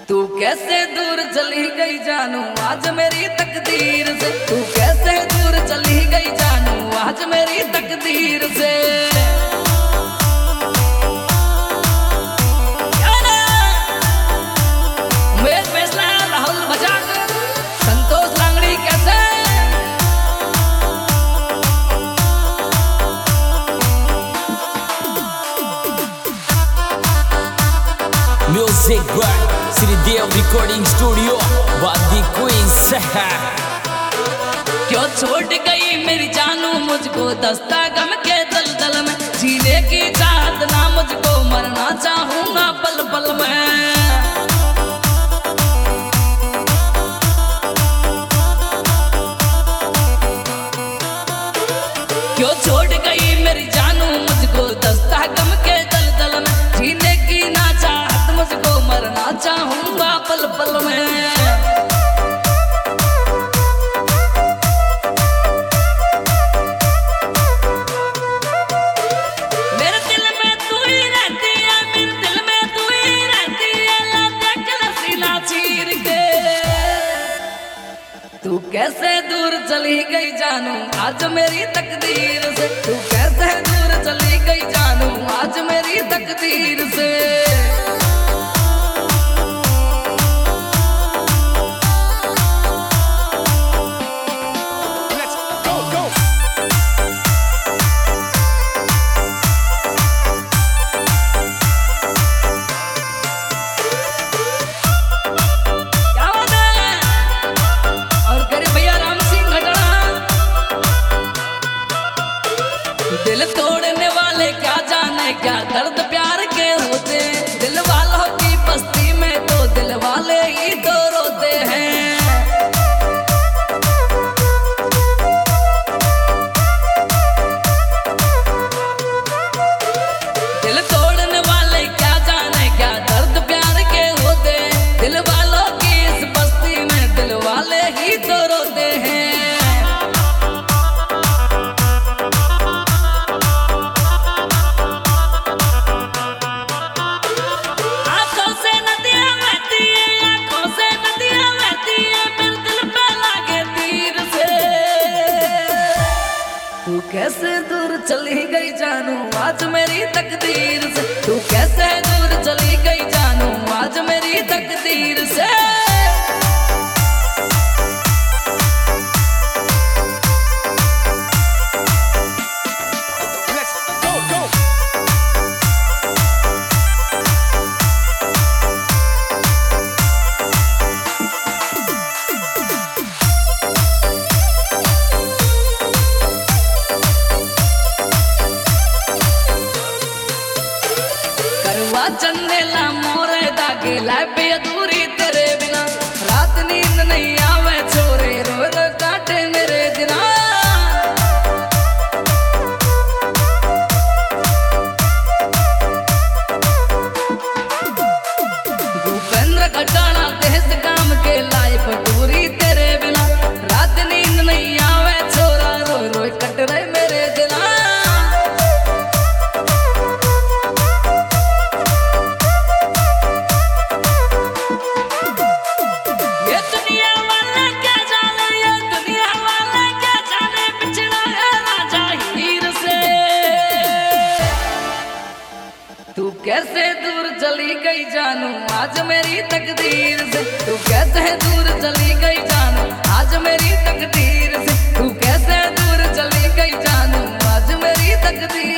तू कैसे दूर चली गई जानू आज मेरी तकदीर से। तू कैसे दूर चली गई जानू आज मेरी तकदीर से। मेरे फैसला राहुल बजाकर संतोष लांगड़ी कैसे music by Shridev recording studio वादी क्वींस। क्यों छोड़ गई मेरी जानू मुझको दस्ता गम के दलदल में। जीने की चाहत ना मुझको मरना चाहूंगा पल पल में। क्यों छोड़ गई मेरी जानू मुझको दस्ता गम के दलदल में। जीने की ना चाहत मुझको मरना चाहूंगा पल पल में। तू कैसे दूर चली गई जानू आज मेरी तकदीर से। तू कैसे दूर चली गई जानू आज मेरी तकदीर से। दिल तोड़ने वाले क्या जाने क्या दर्द प्यार के होते। दिल वालों की बस्ती में तो दिल वाले ही तो रोते हैं। दिल तोड़ने वाले क्या जाने क्या दर्द प्यार के होते। दिल वालों की इस बस्ती में दिल वाले ही तो रोते हैं। तू कैसे दूर चली गई जानू आज मेरी तकदीर से। तू कैसे दूर चली गई जानू आज मेरी तकदीर से। चंदेला मोरे दागे लाए पे अधूरी तेरे बिना। रात नींद नहीं आवे छोरे रो रो काटे मेरे दिना। भूपेंद्र खटाना देश काम के लाए पटूरी तेरे बिना। रात नींद नहीं आवे छोरा रो रो कट रहे मेरे दिना। तू कैसे दूर चली गई जानू आज मेरी तकदीर से। तू कैसे दूर चली गई जानू आज मेरी तकदीर से। तू कैसे दूर चली गई जानू आज मेरी तकदीर